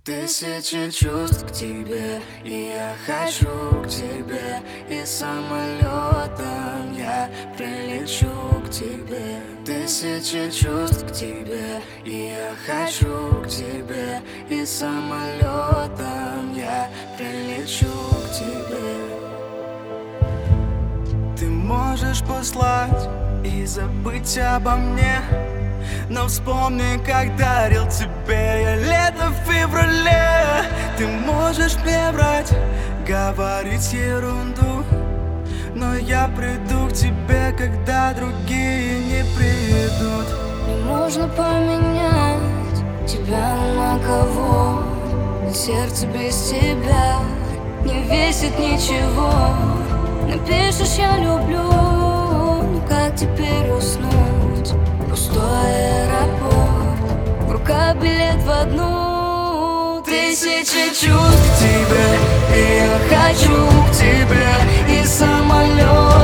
Тысячи чувств к тебе, и я хочу к тебе. И самолетом я прилечу к тебе. Тысячи чувств к тебе, и я хочу к тебе. И самолетом я прилечу к тебе. Ты можешь послать и забыть обо мне, но вспомни, как дарил тебе я лето в феврале. Ты можешь мне врать, говорить ерунду, но я приду к тебе, когда другие не придут. Не можно поменять тебя на кого, ведь сердце без тебя не весит ничего. Напишешь «я люблю», но как теперь уснуть? Пустой аэропорт, в руках билет в одну. Тысячи чувств к тебе, и я хочу к тебе. И самолет